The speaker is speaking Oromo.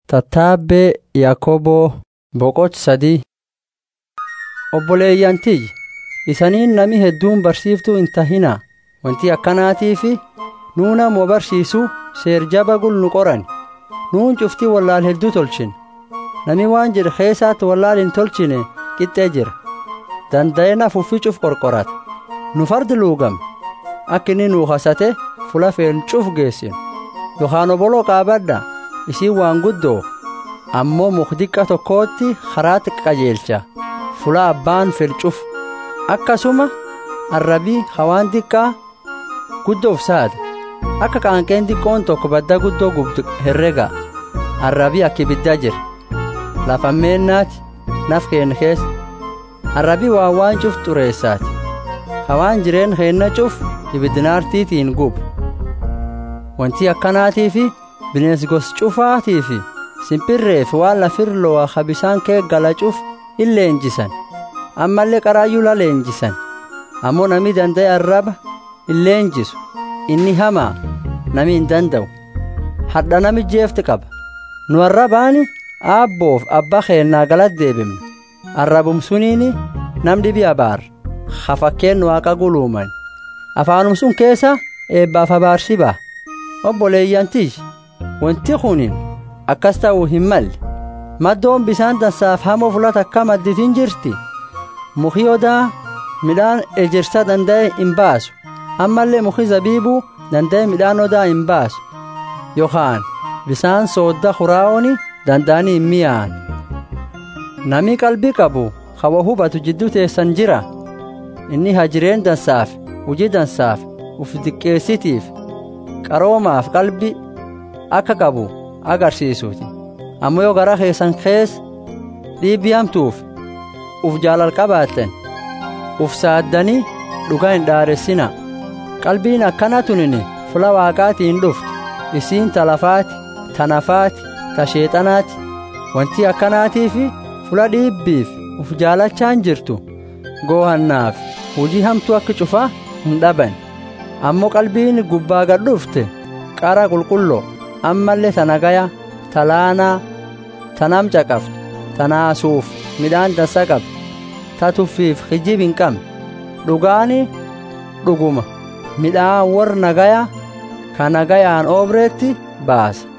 Tattaabbe Yaakoboo boqot sadii. Obboleeyyantii isaniin nami hedduun barsiiftuu hin tahinaa. Wanti akkanaatiifi nuuna moo barsiisuu seer jaba gulnu qoran. Nuun cuftii wallaal hedduu tolchin. Nami waan jedhe keessaatti wallaal hin tolchine qixxee jira. Danda'ee nafuufi cuf qorqorata. Nu fardi luugam akka inni nuu hasate fula feen cuf geessinu. Yookaan oboloo qaabadha isiin waan guddoo ammoo mukdiqqa tokkootti haraatti qajeelcha. Fula abbaan felcuf akkasuma arrabii hawaan diqqaa guddoof saada. Akka qaanqeen diqqoon tokko badda guddoo gubdu herrega. Arrabii akka ibiddaa jira. Lafa meennaati naf keen keessa. Arrabii waan cuf xureessaati. Hawaan jireen keenna cuf ibiddinaartiitiin gubu. Wanti akkanaatiifi bineensi gos cufaatiifi simpirreef waan lafirloo habisaan kee gala cuf hin leenjisan. Ammallee qaraayyuu la leenjisan. Ammoo nami danda'e arraba hin leenjisu. Inni hamaa nami hin danda'u. Hadha nami jeefti qaba. Nu arrabaani aabboof abba keennaa galat deebimna. Arrabum suniini nam dhibi abaar. Hafakkeen waaqa guluuman. Afaanum sun keessa eebbaaf abaarsi ba'a. Obboleeyyantii wanti kunin akkas ta'uu hin malle. Maddoon bisaan dansaaf hamoo fulata akka madditiin jirti. Muki odaa midhaan ejersa danda'e hin baasu. Ammallee muki zabiibuu danda'e midhaan odaa hin baasu. Yookaan bisaan soodda huraa'ooni danda'anii hin mi'aan. Nami qalbii qabu hawa hubatu jidduu teessan jira. Inni hajireen dansaaf hujii dansaaf uf diqqeessitiif qaroomaaf qalbii akka qabu agarsiisuuti. Ammoo yoo gara keessan keessa dhiibbii hamtuuf uf jaalal qabaattan uf saaddanii dhugaa hin dhaaressina. Qalbiin akkana tunini fula waaqaatiin dhuftu. Isiin ta lafaati, ta nafaati, ta sheexanaati. Wanti akkanaatiifi fula dhiibbiif uf jaalachaan jirtu goohannaaf hujii hamtuu akka cufaa hin dhaban. Ammoo qalbiin gubbaa gad dhufte qara qulqulloo ammallee ta nagaya, ta laanaa, ta nam caqaftu, ta naasuuf midhaan dansa qabdu, ta tuffiif hijib hin qabne. Dhugaani dhuguma midhaan warra nagaya ka nagayaan oobreetti baasa.